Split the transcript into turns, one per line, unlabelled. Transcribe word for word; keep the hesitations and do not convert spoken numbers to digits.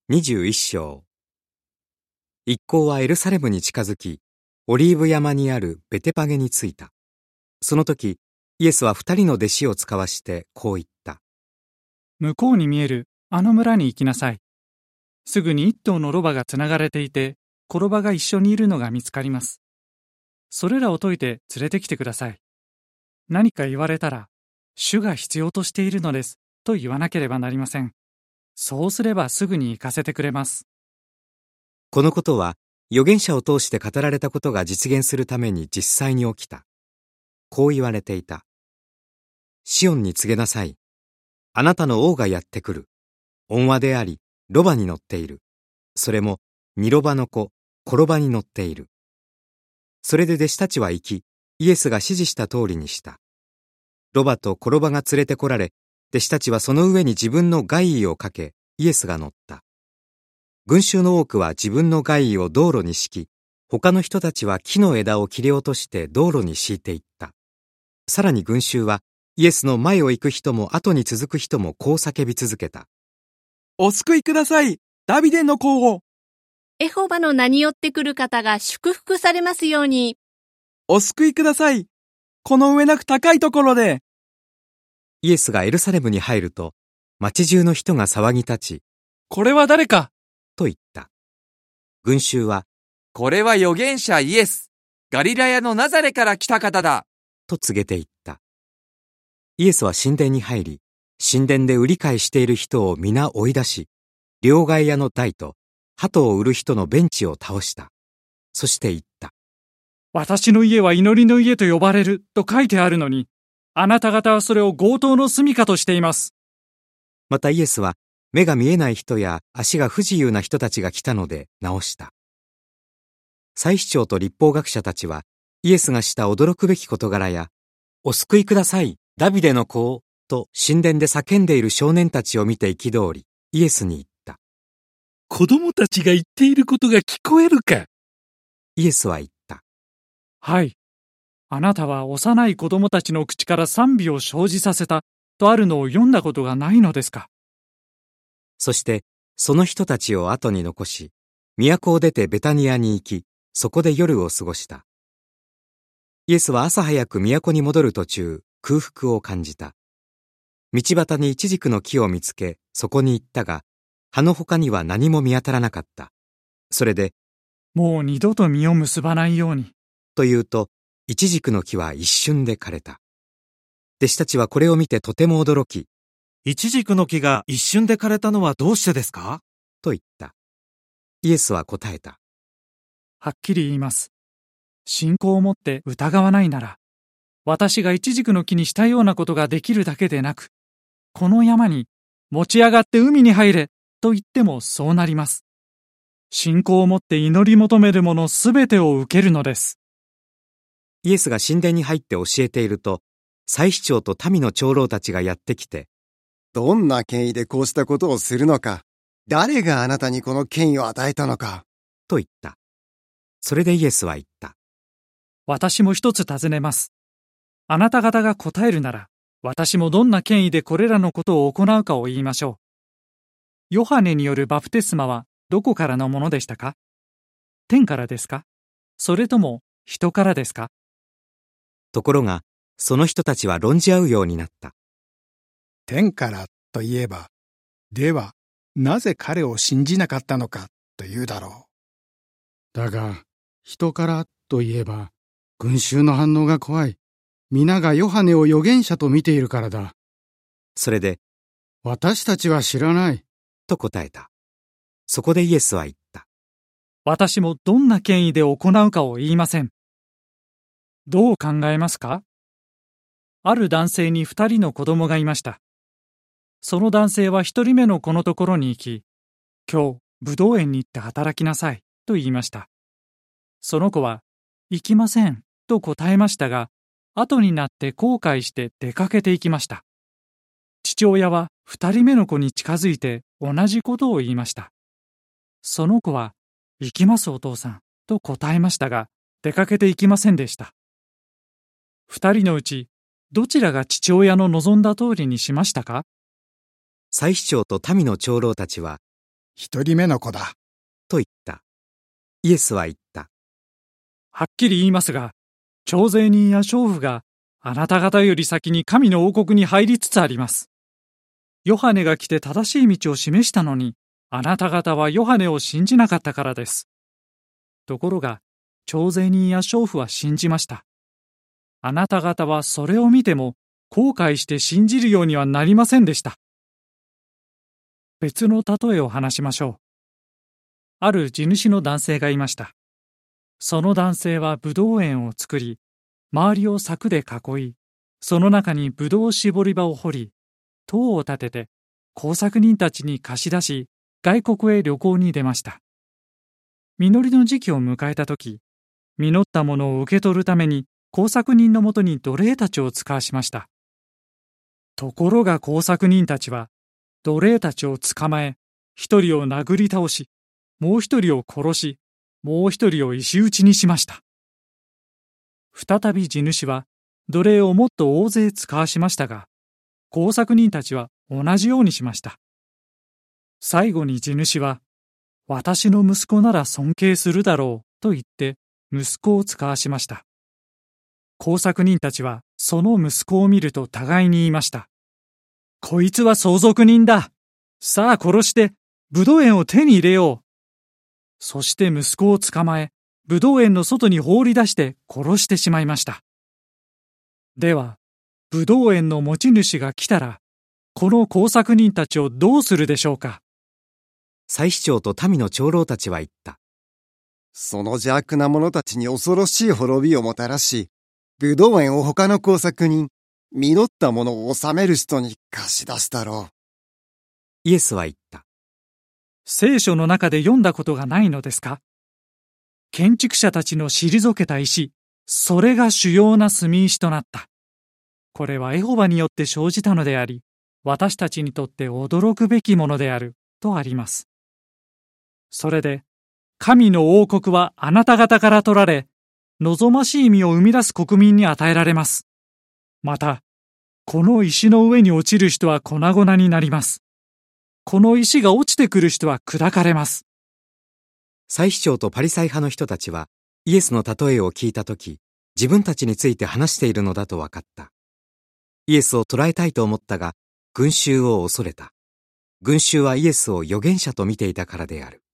にじゅういっ章。一行はエルサレムに近づき、オリーブ山にあるベテパゲに着いた。その時、イエスは二人の弟子を使わしてこう言った。
向こうに見えるあの村に行きなさい。すぐに一頭のロバがつながれていて、子ロバが一緒にいるのが見つかります。それらを解いて連れてきてください。何か言われたら、主が必要としているのです、と言わなければなりません。そうすればすぐに行かせてくれます。
このことは、預言者を通して語られたことが実現するために実際に起きた。こう言われていた。シオンに告げなさい。あなたの王がやってくる。恩和であり、ロバに乗っている。それも、ニロバの子、コロバに乗っている。それで弟子たちは行き、イエスが指示した通りにした。ロバとコロバが連れてこられ、弟子たちはその上に自分の外衣をかけ、イエスが乗った。群衆の多くは自分の外衣を道路に敷き、他の人たちは木の枝を切り落として道路に敷いていった。さらに群衆は、イエスの前を行く人も後に続く人もこう叫び続けた。
お救いください、ダビデの子を。
エホバの名によってくる方が祝福されますように。
お救いください、この上なく高いところで。
イエスがエルサレムに入ると、町中の人が騒ぎ立ち、
これは誰か
と言った。群衆は、
これは預言者イエス、ガリラヤのナザレから来た方だ、
と告げていった。イエスは神殿に入り、神殿で売り買いしている人を皆追い出し、両替屋の台と、鳩を売る人のベンチを倒した。そして言った。
私の家は祈りの家と呼ばれると書いてあるのに、あなた方はそれを強盗の住処としています。
またイエスは、目が見えない人や足が不自由な人たちが来たので直した。祭司長と律法学者たちは、イエスがした驚くべき事柄や、お救いください、ダビデの子を、と神殿で叫んでいる少年たちを見て憤り、イエスに言った。
子供たちが言っていることが聞こえるか。
イエスは言った。
はい。あなたは幼い子供たちの口から賛美を生じさせた、とあるのを読んだことがないのですか。
そして、その人たちを後に残し、都を出てベタニアに行き、そこで夜を過ごした。イエスは朝早く都に戻る途中、空腹を感じた。道端にイチジクの木を見つけ、そこに行ったが、葉の他には何も見当たらなかった。それで、
もう二度と実を結ばないように。
と言うと、イチジクの木は一瞬で枯れた。弟子たちはこれを見てとても驚き、
イチジクの木が一瞬で枯れたのはどうしてですか？
と言った。イエスは答えた。
はっきり言います。信仰を持って疑わないなら、私がイチジクの木にしたようなことができるだけでなく、この山に持ち上がって海に入れと言ってもそうなります。信仰を持って祈り求めるものすべてを受けるのです。
イエスが神殿に入って教えていると、祭司長と民の長老たちがやってきて、
どんな権威でこうしたことをするのか、誰があなたにこの権威を与えたのか、
と言った。それでイエスは言った。
私も一つ尋ねます。あなた方が答えるなら、私もどんな権威でこれらのことを行うかを言いましょう。ヨハネによるバプテスマはどこからのものでしたか？天からですか？それとも人からですか？
ところが、その人たちは論じ合うようになった。
天からといえば、では、なぜ彼を信じなかったのかというだろう。だが、人からといえば、群衆の反応が怖い。皆がヨハネを預言者と見ているからだ。
それで、
私たちは知らない。
と答えた。そこでイエスは言った。
私もどんな権威で行うかを言いません。どう考えますか？ある男性に二人の子供がいました。その男性は一人目の子のところに行き、今日、ぶどう園に行って働きなさい、と言いました。その子は、行きません、と答えましたが、後になって後悔して出かけて行きました。父親は二人目の子に近づいて同じことを言いました。その子は、行きますお父さん、と答えましたが、出かけて行きませんでした。二人のうち、どちらが父親の望んだ通りにしましたか？
祭司長と民の長老たちは、
一人目の子だ。
と言った。イエスは言った。
はっきり言いますが、徴税人や娼婦があなた方より先に神の王国に入りつつあります。ヨハネが来て正しい道を示したのに、あなた方はヨハネを信じなかったからです。ところが、徴税人や娼婦は信じました。あなた方はそれを見ても後悔して信じるようにはなりませんでした。別の例えを話しましょう。ある地主の男性がいました。その男性はブドウ園を作り、周りを柵で囲い、その中にブドウ絞り場を掘り、塔を建てて工作人たちに貸し出し、外国へ旅行に出ました。実りの時期を迎えたとき、実ったものを受け取るために工作人のもとに奴隷たちを使わしました。ところが工作人たちは、奴隷たちを捕まえ、一人を殴り倒し、もう一人を殺し、もう一人を石打ちにしました。再び地主は奴隷をもっと大勢使わしましたが、工作人たちは同じようにしました。最後に地主は、私の息子なら尊敬するだろうと言って息子を使わしました。工作人たちはその息子を見ると互いに言いました。こいつは相続人だ。さあ殺してブドウ園を手に入れよう。そして息子を捕まえ、ブドウ園の外に放り出して殺してしまいました。では、ブドウ園の持ち主が来たら、この工作人たちをどうするでしょうか。
祭司長と民の長老たちは言った。
その邪悪な者たちに恐ろしい滅びをもたらし、ブドウ園を他の工作人、実ったものを治める人に貸し出すだろう。
イエスは言った。
聖書の中で読んだことがないのですか？建築者たちの退けた石、それが主要な住石となった。これはエホバによって生じたのであり、私たちにとって驚くべきものである、とあります。それで、神の王国はあなた方から取られ、望ましい実を生み出す国民に与えられます。また、この石の上に落ちる人は粉々になります。この石が落ちてくる人は砕かれます。
祭司長とパリサイ派の人たちは、イエスの例えを聞いたとき、自分たちについて話しているのだと分かった。イエスを捕らえたいと思ったが、群衆を恐れた。群衆はイエスを預言者と見ていたからである。